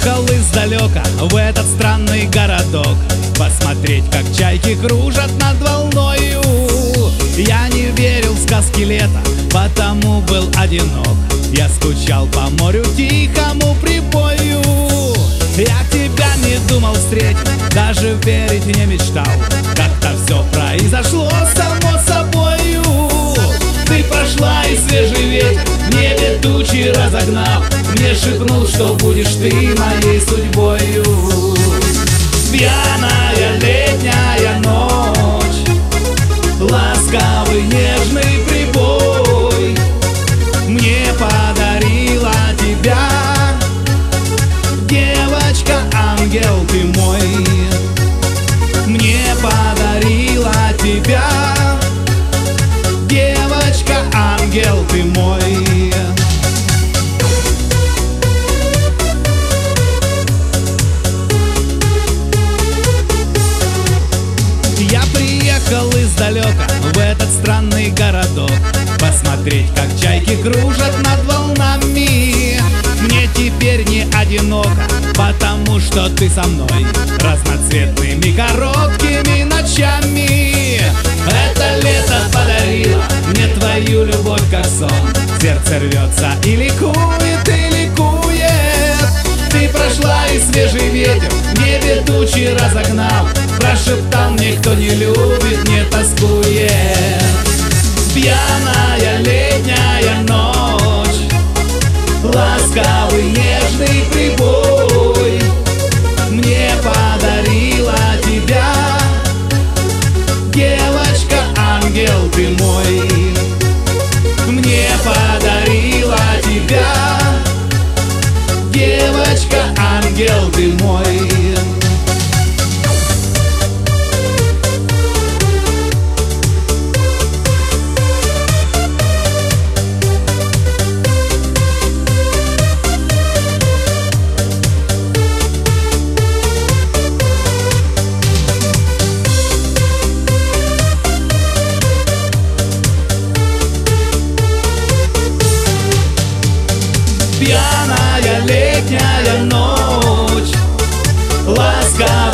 приехал издалека в этот странный городок посмотреть, как чайки кружат над волною. Я не верил в сказки лета, потому был одинок. Я скучал по морю тихому прибою. Я тебя не думал встретить, даже верить не мечтал. Как-то все произошло само собою. Ты прошла, и свежий ветер в небе тучи разогнал. Мне шепнул, что будешь ты моей судьбою. Пьяная летняя ночь, ласковый нежный прибой мне подарила тебя. Девочка-ангел ты мой, мне подарила тебя. Девочка-ангел ты мой. Я приехал издалека в этот странный городок посмотреть, как чайки кружат над волнами. Мне теперь не одиноко, потому что ты со мной разноцветными короткими ночами. Это лето подарило мне твою любовь, как сон. Сердце рвется и ликует, и ликует. Ты прошла, и свежий ветер в небе тучи разогнал. Прошептал мне, кто не любит, не тоскует. Пьяная летняя ночь, ласковый нежный прибой мне подарила тебя. Девочка-ангел ты мой, мне подарила тебя. Девочка-ангел ты мой. Пьяная летняя ночь, ласка